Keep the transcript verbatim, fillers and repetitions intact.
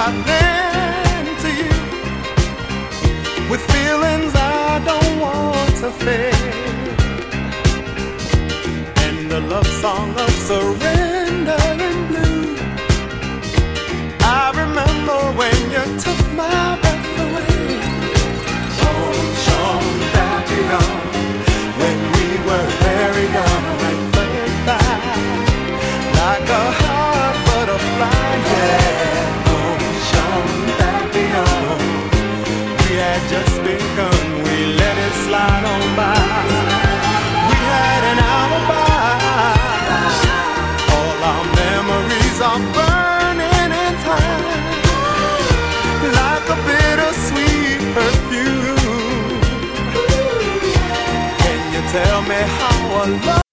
darling, to you with feelings I don't want to fade, and a love song of surrender in blue. I remember when you took my breath away. Oh, Sean, that young, when we were very young and played by like a hot butterfly. Yeah, oh, Sean, that young, we had just begun. We let it slide on by. We had an alibi. All our memories are burning in time, like a bittersweet perfume. Can you tell me how a love